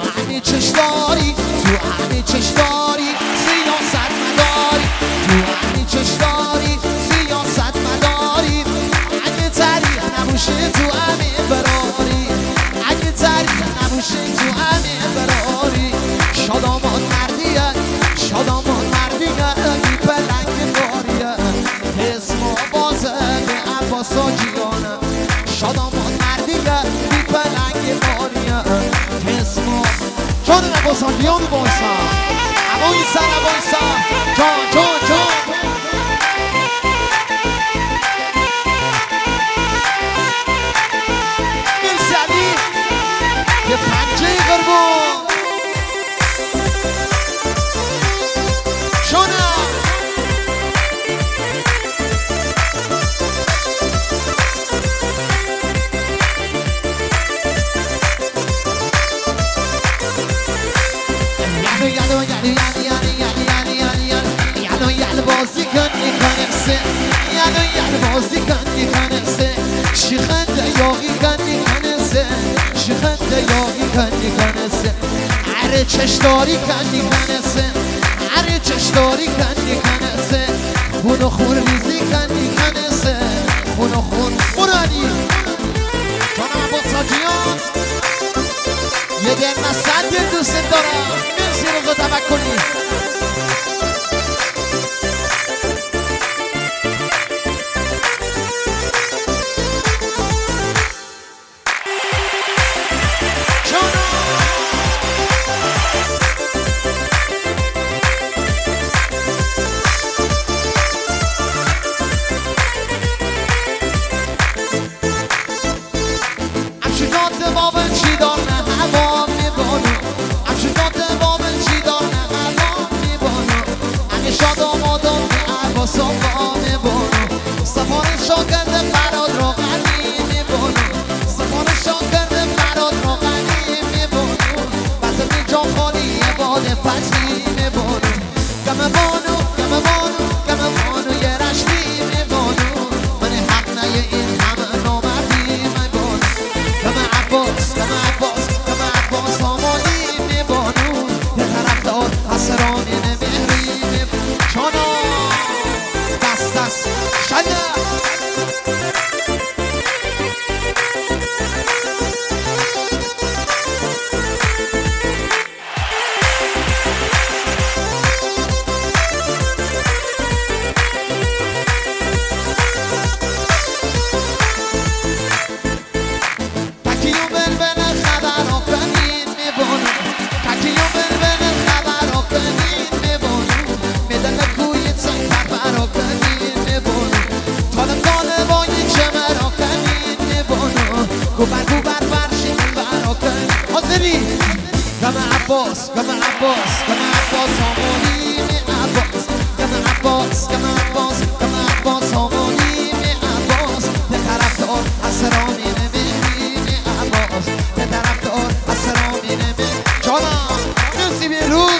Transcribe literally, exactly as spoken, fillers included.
همه چشداری تو همه چشداری سیاست مداری تو همه چشداری سیاست مداری اگه تریه نبوشه تو همه براری اگه تریه نبوشه تو همه براری شادامان مردیه شادامان مردیه بی پلنگ باریه اسم بازه به عباس آجیانه شادامان مردیه بی پلنگ باریه اسم جان عباس آجیان بایسا عبایسا عبایسا جان جان جان مرسی علی یه پنجه قربون شونه یعنی یعنی یعنی یعنی یعنی یعنی یعنی یعنی یعنی بازی کنی کنیسه یعنی یعنی بازی کنی کنیسه شیخنده یاقی کنی کنیسه شیخنده یاقی کنی کنیسه هر چشداری کنی کنیسه هر چشداری کنی کنیسه خون و خون ریزی کنی کنیسه خون و خون مرانی جانم با ساجیان یه در نصد یه دوست دارم مرسی رضا توکلی امشدات بابن چی دارنه هوا میبانو امشدات بابن چی دارنه هوا میبانو اگه شاد آمادم که عباس آقا میبانو سفارشا کرده فراد را غنی میبانو سفارشا کرده فراد را غنی میبانو بطه جا خالی باد پتی میبانو گم بانو گم بانو گم بانو یه رشتی میبانو من حق نیه این همه نامردی میبانو گم عباس گم عباس گم عباس آمالی میبانو یه طرفدار حسرانی نمیهری میبانو چانا دست دست شده گم عباس گم عباس گم عباس آمانی می عباس گم عباس گم عباس گم عباس آمانی می عباس به طرفدار حسرانی نمیری می عباس به طرفدار حسرانی نمیری جانم مرسی بیرون